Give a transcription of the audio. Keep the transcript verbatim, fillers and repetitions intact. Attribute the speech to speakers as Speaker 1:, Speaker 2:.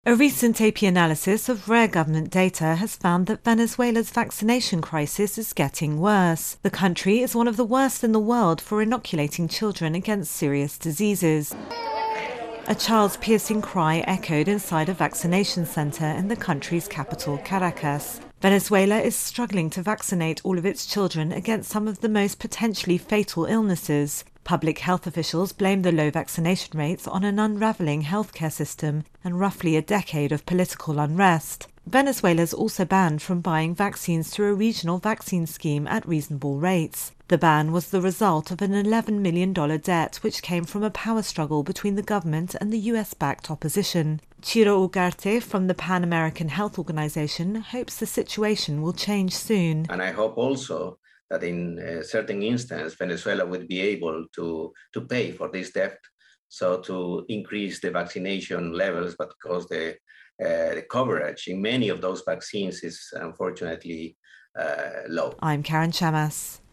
Speaker 1: A recent A P analysis of rare government data has found that Venezuela's vaccination crisis is getting worse. The country is one of the worst in the world for inoculating children against serious diseases. A child's piercing cry echoed inside a vaccination center in the country's capital, Caracas. Venezuela is struggling to vaccinate all of its children against some of the most potentially fatal illnesses. Public health officials blame the low vaccination rates on an unraveling healthcare system and roughly a decade of political unrest. Venezuela is also banned from buying vaccines through a regional vaccine scheme at reasonable rates. The ban was the result of an eleven million dollars debt which came from a power struggle between the government and the U S-backed opposition. Chiro Ugarte from the Pan American Health Organization hopes the situation will change soon.
Speaker 2: And I hope also that in a certain instance, Venezuela would be able to, to pay for this debt, so to increase the vaccination levels, but because the, uh, the coverage in many of those vaccines is unfortunately uh, low.
Speaker 1: I'm Karen Chamas.